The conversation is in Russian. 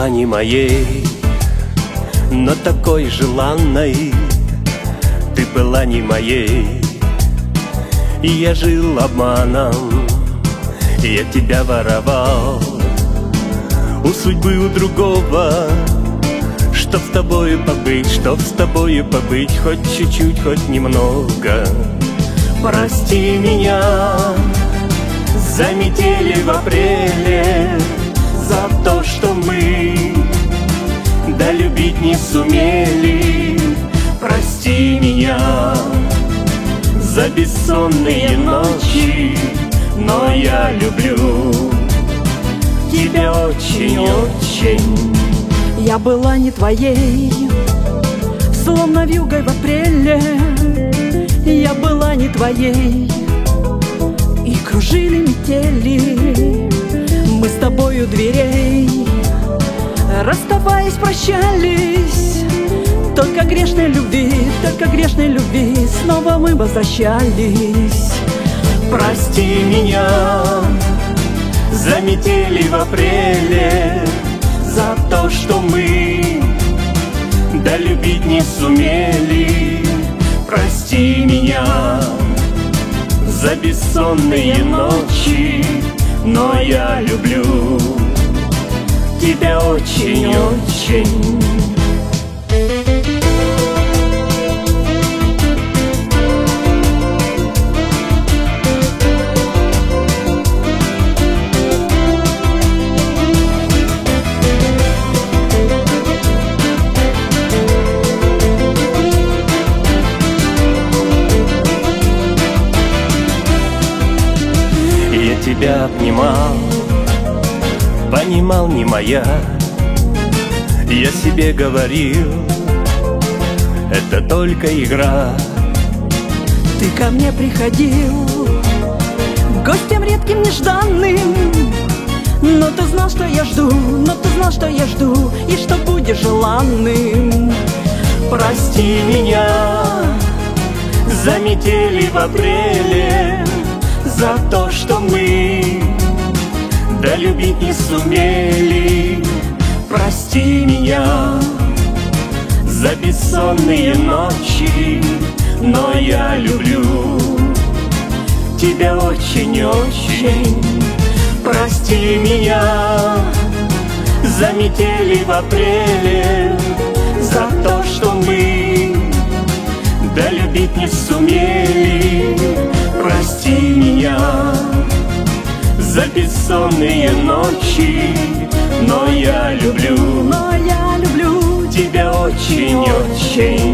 была не моей, но такой желанной. Ты была не моей, и я жил обманом, я тебя воровал у судьбы, у другого. Чтоб с тобою побыть, хоть чуть-чуть, хоть немного. Прости меня за метели в апреле, за то, что мы долюбить не сумели. Прости меня за бессонные ночи, но я люблю тебя очень-очень. Я была не твоей, словно вьюгой в апреле. Я была не твоей, и кружили метели. Мы с тобою дверей, расставаясь, прощались. Только грешной любви снова мы возвращались. Прости меня за метели в апреле, за то, что мы долюбить не сумели. Прости меня за бессонные ночи, но я люблю тебя очень-очень. Тебя обнимал, понимал, не моя. Я себе говорил, это только игра. Ты ко мне приходил гостем редким, нежданным, но ты знал, что я жду, и что будешь желанным. Прости меня за метели в апреле, за то, что мы долюбить не сумели. Прости меня за бессонные ночи, но я люблю тебя очень-очень. Прости меня за метели в апреле, за то, что мы долюбить не сумели. Прости меня за бессонные ночи, но я люблю тебя очень-очень.